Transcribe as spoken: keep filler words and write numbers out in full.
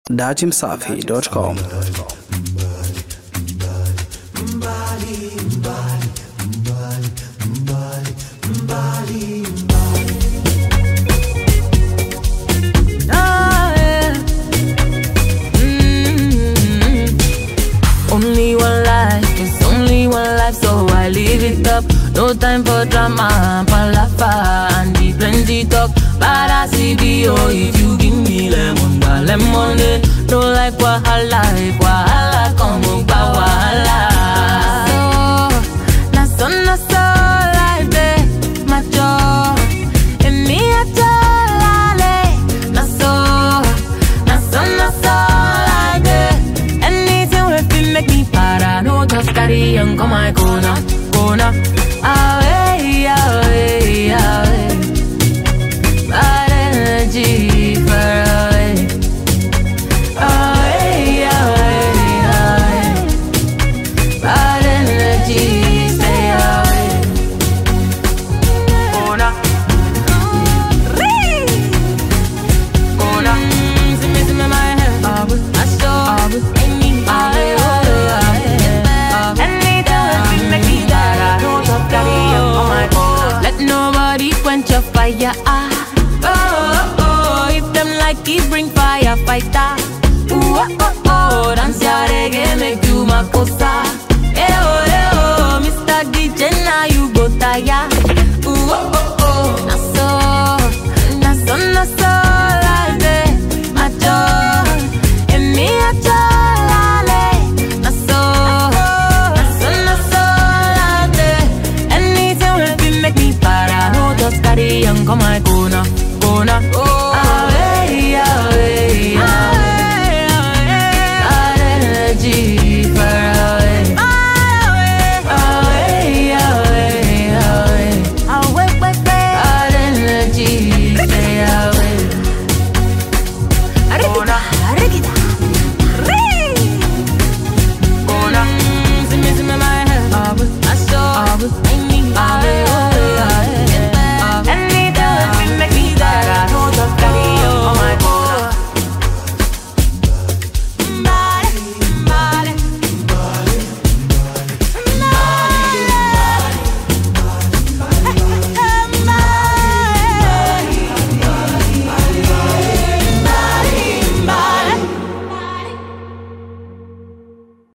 dachimsafi dot com. Only one life, it's only one life, so I live it up. No time for drama, palafa, and the plenty talk. But I see the oh, if you give me lemon, da lemon, no like wahala, if wahala come up, wahala. So, na so na so life, eh, my joy, and me a jolly, na so, na so na so life, eh. Anything with me make me para, no just carry on, come on.